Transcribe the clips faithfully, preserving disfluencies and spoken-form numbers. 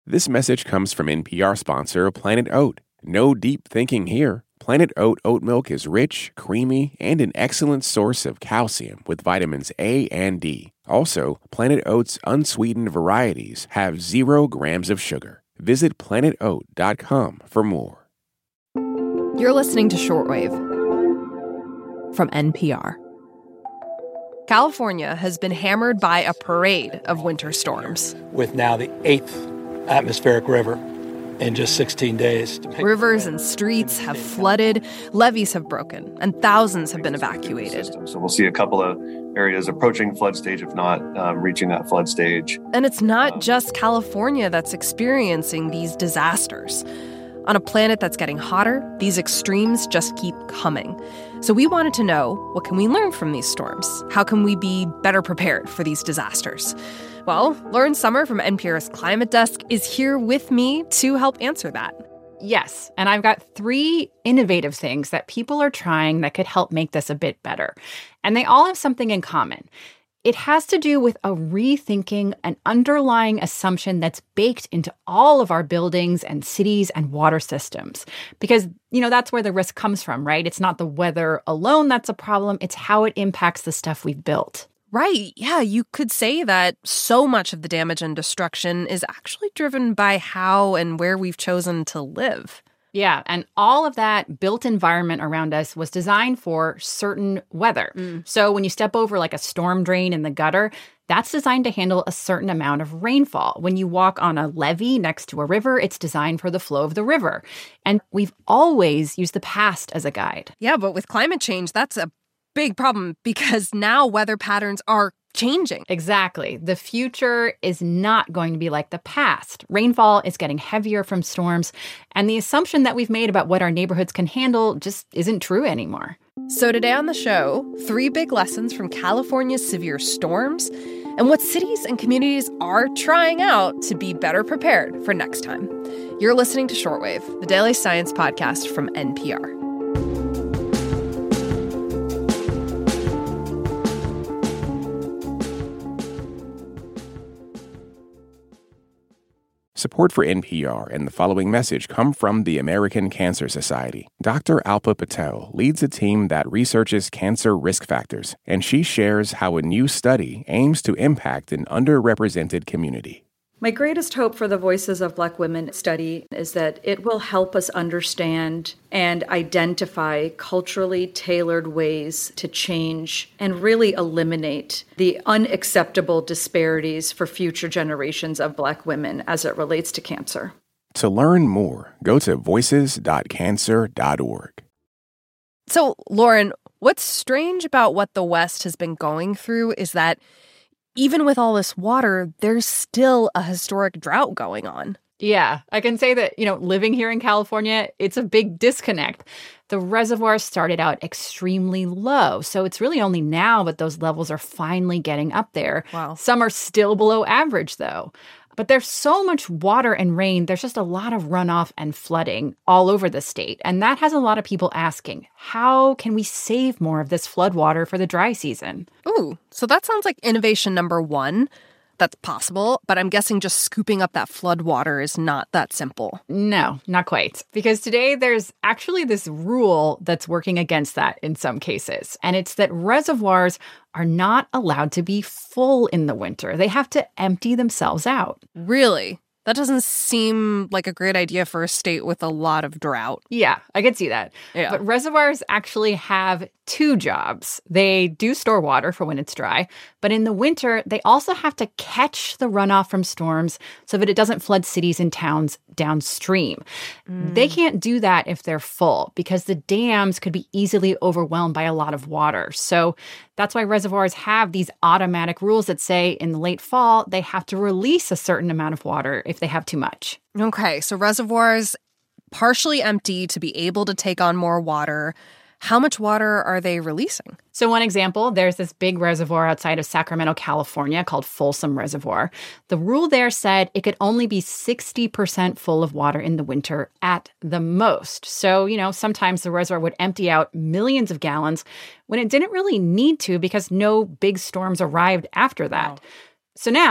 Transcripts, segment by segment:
This message comes from N P R sponsor Planet Oat. No deep thinking here. Planet Oat oat milk is rich, creamy, and an excellent source of calcium with vitamins A and D. Also, Planet Oat's unsweetened varieties have zero grams of sugar. Visit planet oat dot com for more. You're listening to Shortwave from N P R. California has been hammered by a parade of winter storms. With now the eighth atmospheric river in just sixteen days. Rivers and streets have flooded, levees have broken, and thousands have been evacuated. So we'll see a couple of areas approaching flood stage, if not um, reaching that flood stage. And it's not just California that's experiencing these disasters. On a planet that's getting hotter, these extremes just keep coming. So we wanted to know, what can we learn from these storms? How can we be better prepared for these disasters? Well, Lauren Sommer from N P R's Climate Desk is here with me to help answer that. Yes, and I've got three innovative things that people are trying that could help make this a bit better. And they all have something in common. It has to do with a rethinking an underlying assumption that's baked into all of our buildings and cities and water systems. Because, you know, that's where the risk comes from, right? It's not the weather alone that's a problem. It's how it impacts the stuff we've built. Right. Yeah, you could say that so much of the damage and destruction is actually driven by how and where we've chosen to live. Yeah, and all of that built environment around us was designed for certain weather. Mm. So when you step over like a storm drain in the gutter, that's designed to handle a certain amount of rainfall. When you walk on a levee next to a river, it's designed for the flow of the river. And we've always used the past as a guide. Yeah, but with climate change, that's a big problem because now weather patterns are changing. Exactly. The future is not going to be like the past. Rainfall is getting heavier from storms, and the assumption that we've made about what our neighborhoods can handle just isn't true anymore. So today on the show, three big lessons from California's severe storms and what cities and communities are trying out to be better prepared for next time. You're listening to Shortwave, the daily science podcast from N P R. Support for N P R and the following message come from the American Cancer Society. Doctor Alpa Patel leads a team that researches cancer risk factors, and she shares how a new study aims to impact an underrepresented community. My greatest hope for the Voices of Black Women study is that it will help us understand and identify culturally tailored ways to change and really eliminate the unacceptable disparities for future generations of Black women as it relates to cancer. To learn more, go to voices dot cancer dot org. So, Lauren, what's strange about what the West has been going through is that even with all this water, there's still a historic drought going on. Yeah, I can say that, you know, living here in California, it's a big disconnect. The reservoirs started out extremely low, so it's really only now that those levels are finally getting up there. Wow. Some are still below average, though. But there's so much water and rain, there's just a lot of runoff and flooding all over the state. And that has a lot of people asking, how can we save more of this flood water for the dry season? Ooh, so that sounds like innovation number one. That's possible, but I'm guessing just scooping up that flood water is not that simple. No, not quite. Because today there's actually this rule that's working against that in some cases. And it's that reservoirs are not allowed to be full in the winter. They have to empty themselves out. Really? That doesn't seem like a great idea for a state with a lot of drought. Yeah, I could see that. Yeah. But reservoirs actually have two jobs. They do store water for when it's dry, but in the winter, they also have to catch the runoff from storms so that it doesn't flood cities and towns downstream. Mm. They can't do that if they're full because the dams could be easily overwhelmed by a lot of water. So that's why reservoirs have these automatic rules that say in the late fall, they have to release a certain amount of water if they have too much. Okay, so reservoirs partially empty to be able to take on more water. How much water are they releasing? So one example, there's this big reservoir outside of Sacramento, California called Folsom Reservoir. The rule there said it could only be sixty percent full of water in the winter at the most. So, you know, sometimes the reservoir would empty out millions of gallons when it didn't really need to because no big storms arrived after that. Wow. So now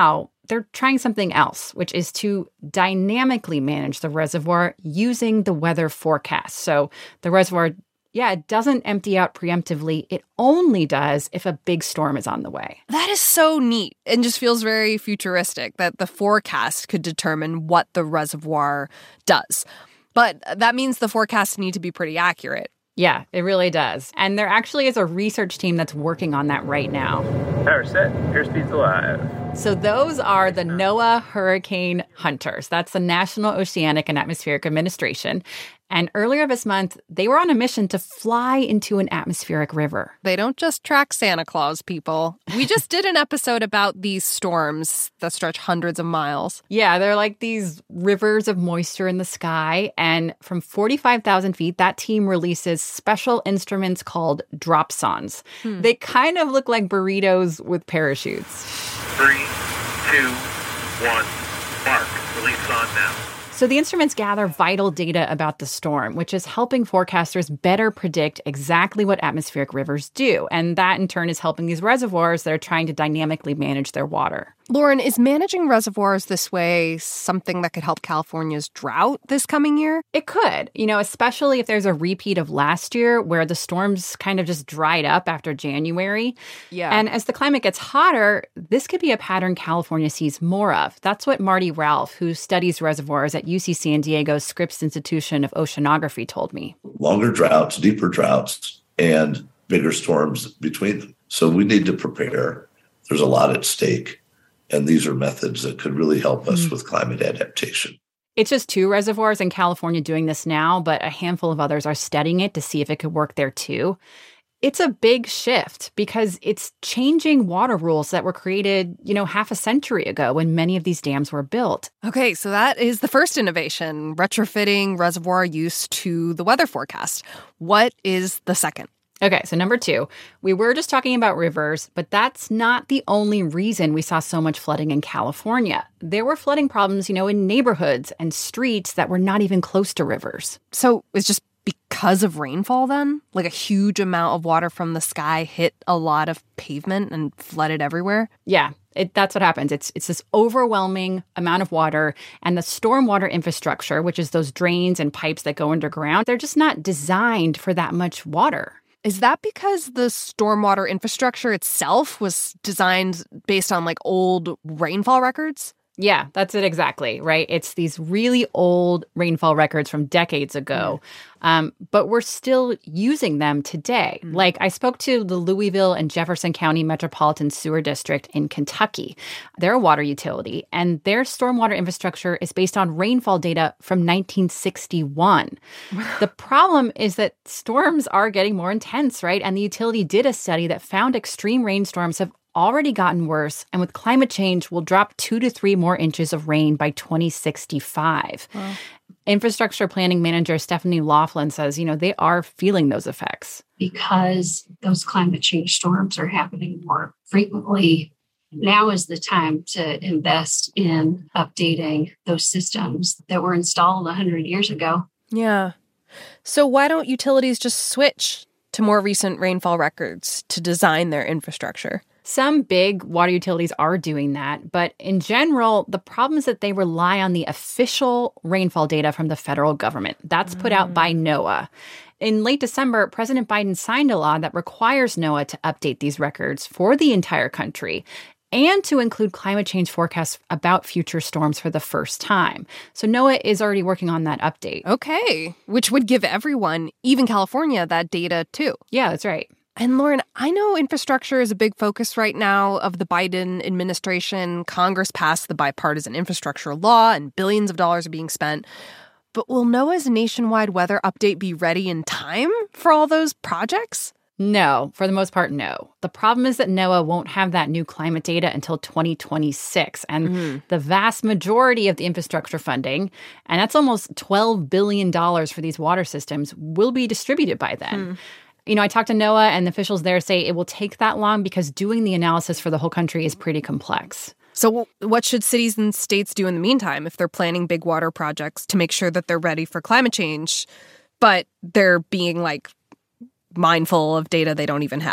they're trying something else, which is to dynamically manage the reservoir using the weather forecast. So the reservoir, yeah, it doesn't empty out preemptively. It only does if a big storm is on the way. That is so neat and just feels very futuristic that the forecast could determine what the reservoir does. But that means the forecasts need to be pretty accurate. Yeah, it really does. And there actually is a research team that's working on that right now. Power set, airspeed's alive. So those are the NOAA Hurricane Hunters. That's the National Oceanic and Atmospheric Administration. And earlier this month, they were on a mission to fly into an atmospheric river. They don't just track Santa Claus, people. We just did an episode about these storms that stretch hundreds of miles. Yeah, they're like these rivers of moisture in the sky. And from forty-five thousand feet, that team releases special instruments called dropsondes. Hmm. They kind of look like burritos with parachutes. Three, two, one, mark. Release on now. So the instruments gather vital data about the storm, which is helping forecasters better predict exactly what atmospheric rivers do. And that, in turn, is helping these reservoirs that are trying to dynamically manage their water. Lauren, is managing reservoirs this way something that could help California's drought this coming year? It could, you know, especially if there's a repeat of last year where the storms kind of just dried up after January. Yeah. And as the climate gets hotter, this could be a pattern California sees more of. That's what Marty Ralph, who studies reservoirs at U C San Diego's Scripps Institution of Oceanography, told me. Longer droughts, deeper droughts, and bigger storms between them. So we need to prepare. There's a lot at stake. And these are methods that could really help us mm. with climate adaptation. It's just two reservoirs in California doing this now, but a handful of others are studying it to see if it could work there too. It's a big shift because it's changing water rules that were created, you know, half a century ago when many of these dams were built. Okay, so that is the first innovation, retrofitting reservoir use to the weather forecast. What is the second? Okay, so number two, we were just talking about rivers, but that's not the only reason we saw so much flooding in California. There were flooding problems, you know, in neighborhoods and streets that were not even close to rivers. So it's just because of rainfall then? Like a huge amount of water from the sky hit a lot of pavement and flooded everywhere? Yeah, it, that's what happens. It's it's this overwhelming amount of water, and the stormwater infrastructure, which is those drains and pipes that go underground, they're just not designed for that much water. Is that because the stormwater infrastructure itself was designed based on, like, old rainfall records? Yeah, that's it exactly, right? It's these really old rainfall records from decades ago, yeah. um, but we're still using them today. Mm-hmm. Like, I spoke to the Louisville and Jefferson County Metropolitan Sewer District in Kentucky. They're a water utility, and their stormwater infrastructure is based on rainfall data from nineteen sixty-one. The problem is that storms are getting more intense, right? And the utility did a study that found extreme rainstorms have already gotten worse, and with climate change, will drop two to three more inches of rain by twenty sixty-five. Wow. Infrastructure planning manager Stephanie Laughlin says, you know, they are feeling those effects. Because those climate change storms are happening more frequently, now is the time to invest in updating those systems that were installed one hundred years ago. Yeah. So why don't utilities just switch to more recent rainfall records to design their infrastructure? Some big water utilities are doing that, but in general, the problem is that they rely on the official rainfall data from the federal government. That's put out by NOAA. In late December, President Biden signed a law that requires NOAA to update these records for the entire country and to include climate change forecasts about future storms for the first time. So NOAA is already working on that update. Okay, which would give everyone, even California, that data too. Yeah, that's right. And Lauren, I know infrastructure is a big focus right now of the Biden administration. Congress passed the bipartisan infrastructure law and billions of dollars are being spent. But will NOAA's nationwide weather update be ready in time for all those projects? No, for the most part, no. The problem is that NOAA won't have that new climate data until twenty twenty-six. And mm-hmm. the vast majority of the infrastructure funding, and that's almost twelve billion dollars for these water systems, will be distributed by then. Hmm. You know, I talked to NOAA, and the officials there say it will take that long because doing the analysis for the whole country is pretty complex. So what should cities and states do in the meantime if they're planning big water projects to make sure that they're ready for climate change, but they're being, like, mindful of data they don't even have?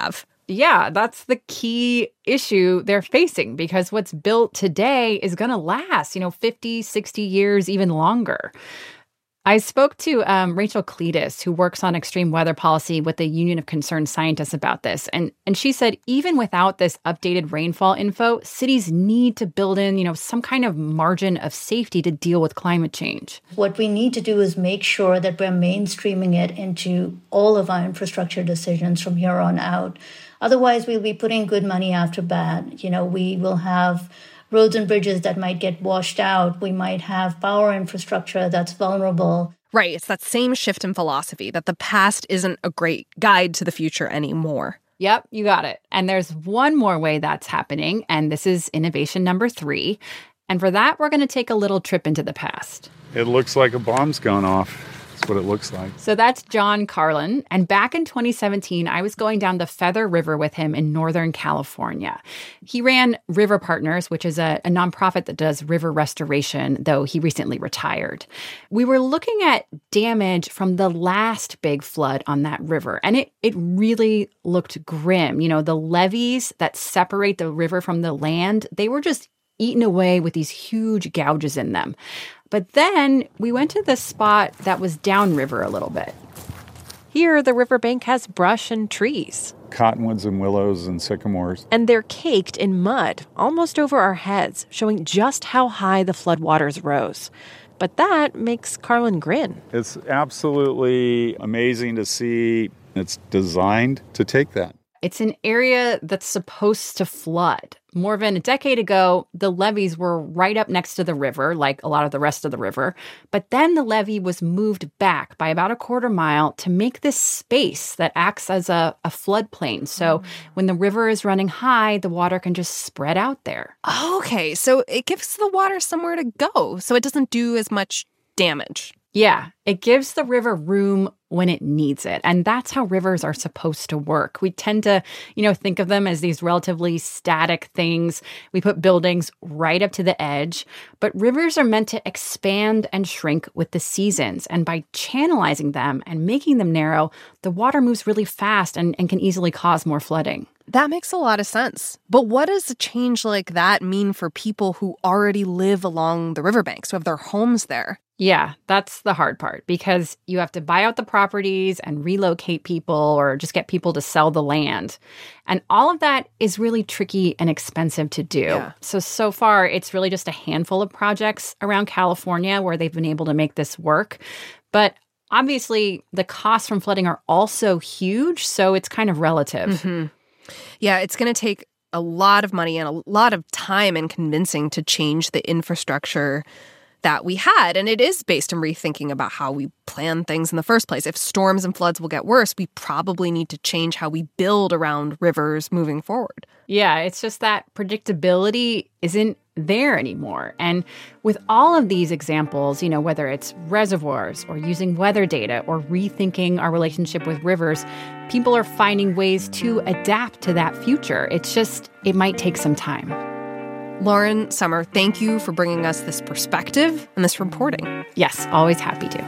Yeah, that's the key issue they're facing because what's built today is going to last, you know, fifty, sixty years, even longer. I spoke to um, Rachel Cletus, who works on extreme weather policy with the Union of Concerned Scientists about this. And, and she said, even without this updated rainfall info, cities need to build in, you know, some kind of margin of safety to deal with climate change. What we need to do is make sure that we're mainstreaming it into all of our infrastructure decisions from here on out. Otherwise, we'll be putting good money after bad. You know, we will have roads and bridges that might get washed out. We might have power infrastructure that's vulnerable. Right. It's that same shift in philosophy that the past isn't a great guide to the future anymore. Yep, you got it. And there's one more way that's happening, and this is innovation number three. And for that, we're going to take a little trip into the past. It looks like a bomb's gone off. That's what it looks like. So that's John Carlin. And back in twenty seventeen, I was going down the Feather River with him in Northern California. He ran River Partners, which is a, a nonprofit that does river restoration, though he recently retired. We were looking at damage from the last big flood on that river, and it, it really looked grim. You know, the levees that separate the river from the land, they were just eaten away with these huge gouges in them. But then we went to the spot that was downriver a little bit. Here, the riverbank has brush and trees. Cottonwoods and willows and sycamores. And they're caked in mud, almost over our heads, showing just how high the floodwaters rose. But that makes Carlin grin. It's absolutely amazing to see. It's designed to take that. It's an area that's supposed to flood. More than a decade ago, the levees were right up next to the river, like a lot of the rest of the river. But then the levee was moved back by about a quarter mile to make this space that acts as a, a floodplain. So mm. when the river is running high, the water can just spread out there. Okay, so it gives the water somewhere to go, so it doesn't do as much damage. Yeah, it gives the river room when it needs it. And that's how rivers are supposed to work. We tend to, you know, think of them as these relatively static things. We put buildings right up to the edge. But rivers are meant to expand and shrink with the seasons. And by channelizing them and making them narrow, the water moves really fast and, and can easily cause more flooding. That makes a lot of sense. But what does a change like that mean for people who already live along the riverbanks, who have their homes there? Yeah, that's the hard part because you have to buy out the properties and relocate people or just get people to sell the land. And all of that is really tricky and expensive to do. Yeah. So, so far, it's really just a handful of projects around California where they've been able to make this work. But obviously, the costs from flooding are also huge, so it's kind of relative. Mm-hmm. Yeah, it's going to take a lot of money and a lot of time and convincing to change the infrastructure that we had. And it is based on rethinking about how we plan things in the first place. If storms and floods will get worse, we probably need to change how we build around rivers moving forward. Yeah, it's just that predictability isn't there anymore. And with all of these examples, you know, whether it's reservoirs or using weather data or rethinking our relationship with rivers, people are finding ways to adapt to that future. It's just, it might take some time. Lauren Sommer, thank you for bringing us this perspective and this reporting. Yes, always happy to.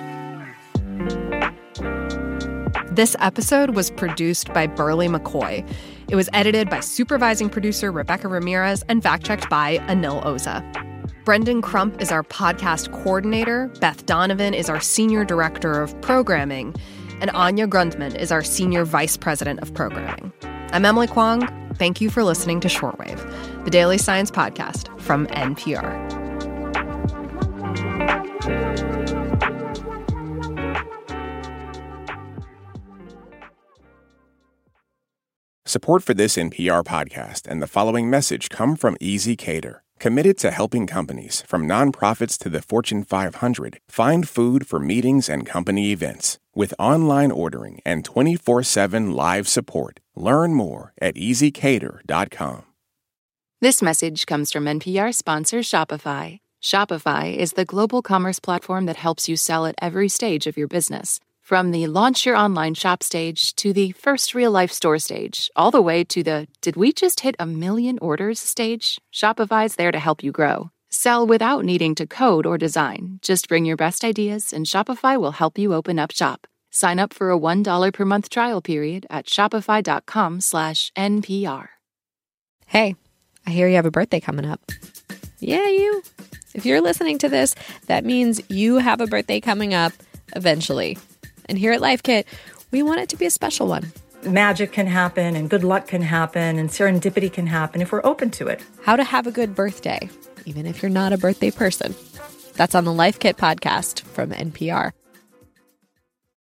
This episode was produced by Burley McCoy. It was edited by supervising producer Rebecca Ramirez and fact-checked by Anil Oza. Brendan Crump is our podcast coordinator. Beth Donovan is our senior director of programming. And Anya Grundman is our senior vice president of programming. I'm Emily Kwong. Thank you for listening to Shortwave, the daily science podcast from N P R. Support for this N P R podcast and the following message come from ezCater, committed to helping companies, from nonprofits to the Fortune five hundred, find food for meetings and company events. With online ordering and twenty-four seven live support, learn more at easy cater dot com. This message comes from N P R sponsor Shopify. Shopify is the global commerce platform that helps you sell at every stage of your business. From the launch your online shop stage to the first real-life store stage, all the way to the did we just hit a million orders stage, Shopify's there to help you grow. Sell without needing to code or design. Just bring your best ideas and Shopify will help you open up shop. Sign up for a one dollar per month trial period at shopify.com slash NPR. Hey, I hear you have a birthday coming up. Yeah, you. If you're listening to this, that means you have a birthday coming up eventually. And here at Life Kit, we want it to be a special one. Magic can happen and good luck can happen and serendipity can happen if we're open to it. How to have a good birthday, even if you're not a birthday person. That's on the Life Kit podcast from N P R.